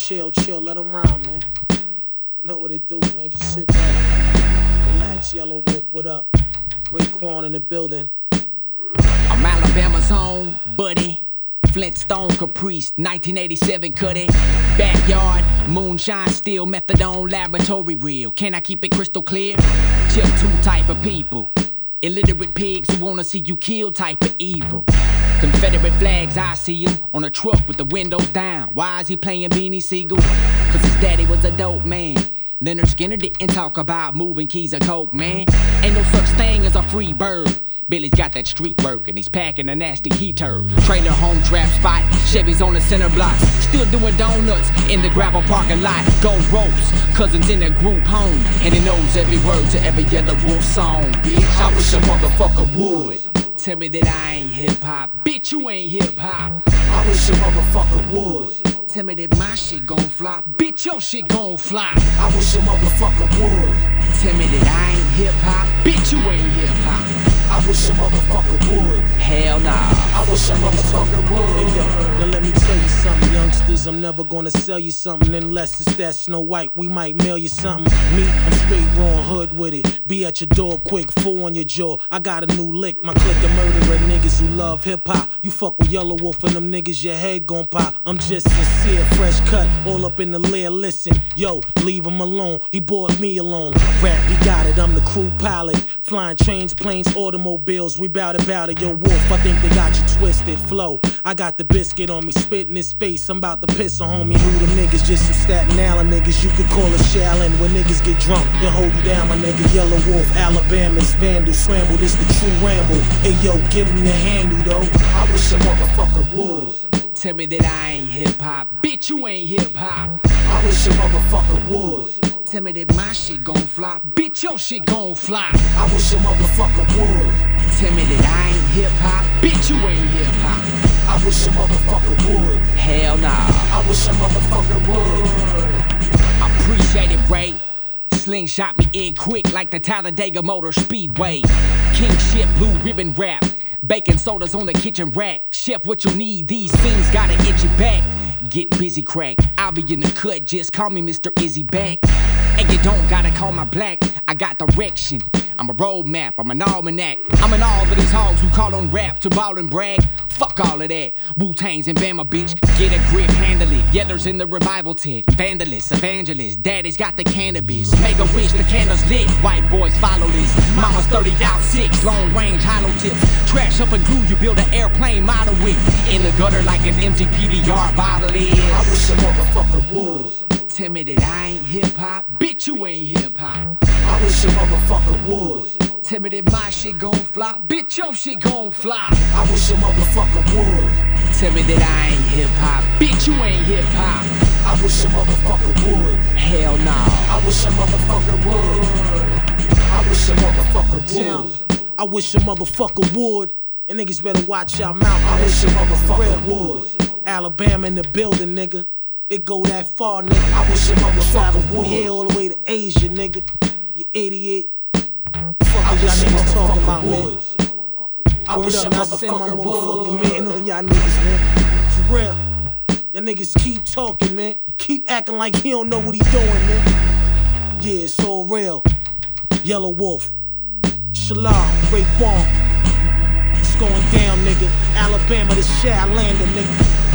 chill, let them rhyme, man. You know what it do, man. Just sit back, relax, Yellow Wolf, what up? Raekwon in the building. I'm Alabama's own buddy. Flintstone Caprice, 1987 cut it. Backyard, moonshine, steel, methadone, laboratory real. Can I keep it crystal clear? Chill two type of people. Illiterate pigs who wanna see you kill type of evil. Confederate flags, I see him on a truck with the windows down. Why is he playing Beanie Siegel? Cause his daddy was a dope man. Leonard Skinner didn't talk about moving keys of coke, man. Ain't no such thing as a free bird. Billy's got that street work and he's packing a nasty heater. Trailer home trap spot, Chevy's on the center block. Still doing donuts in the gravel parking lot. Gold ropes, cousins in their group home. And he knows every word to every Yellow Wolf song. Bitch, I wish a motherfucker would tell me that I ain't hip-hop. Bitch, you ain't hip-hop. I wish a motherfucker would tell me that my shit gon' flop. Bitch, your shit gon' flop. I wish a motherfucker would tell me that I ain't hip-hop. Bitch, you ain't hip-hop. I wish a motherfucker would. Hell nah. I wish a motherfucker would. Hey, yo, now let me tell you something, youngsters. I'm never gonna sell you something unless it's that Snow White. We might mail you something. Me, I'm straight raw hood with it. Be at your door quick, full on your jaw. I got a new lick. My clique of murderer niggas who love hip hop. You fuck with Yellow Wolf and them niggas, your head gon' pop. I'm just sincere, fresh cut, all up in the lair. Listen, yo, leave him alone. He brought me along. Rap, he got it. I'm the crew pilot. Flying trains, planes, automobiles, we bout it, yo Wolf, I think they got you twisted, flow. I got the biscuit on me, spit in his face, I'm about to piss on homie. Who the niggas, just some Staten Island niggas, you could call it Shaolin. When niggas get drunk, then hold you down, my nigga. Yellow Wolf, Alabama's vandal, scramble, this the true ramble. Hey yo, give him your handle though, I wish a motherfucker would tell me that I ain't hip-hop. Bitch, you ain't hip-hop. I wish a motherfucker would tell me that my shit gon' flop. Bitch, your shit gon' flop. I wish a motherfucker would tell me that I ain't hip-hop. Bitch, you ain't hip-hop. I wish a motherfucker would. Hell nah. I wish a motherfucker would. I appreciate it, Ray. Slingshot me in quick like the Talladega Motor Speedway. King shit, blue ribbon rap. Baking sodas on the kitchen rack. Chef, what you need, these things gotta itch your back. Get busy, crack. I'll be in the cut, just call me Mr. Izzy Back. And you don't gotta call my black, I got direction. I'm a roadmap, I'm an almanac. I'm in all of these hogs who call on rap to ball and brag. Fuck all of that. Wu-Tang's and Bama, bitch. Get a grip, handle it. Yellers in the revival tent. Vandalists, evangelists. Daddy's got the cannabis. Make a wish, the candle's lit. White boys follow this. Mama's 30 out 6. Long range, hollow tips. Trash up and glue, you build an airplane model with. In the gutter like an empty PBR bottle is. I wish a motherfucker would tell me that I ain't hip-hop. Bitch, you ain't hip-hop. I wish a motherfucker would tell me that my shit gon' flop. Bitch, your shit gon' flop. I wish a motherfucker would tell me that I ain't hip-hop. Bitch, you ain't hip-hop. I wish a motherfucker would. Hell nah. I wish a motherfucker would. I wish a motherfucker would. I wish a motherfucker would. And niggas better watch y'all mouth. I wish a motherfucker would. Alabama in the building, nigga. It go that far, nigga. I wish a motherfucker would. Here all the way to Asia, nigga. You idiot. Fuck y'all niggas talking about, man. I wish a motherfucking man on y'all niggas, man. For real. Y'all niggas keep talking, man. Keep acting like he don't know what he doing, man. Yeah, it's all real. Yellow Wolf. Shalom, Raekwon. It's going down, nigga. Alabama, the Shaolin, nigga.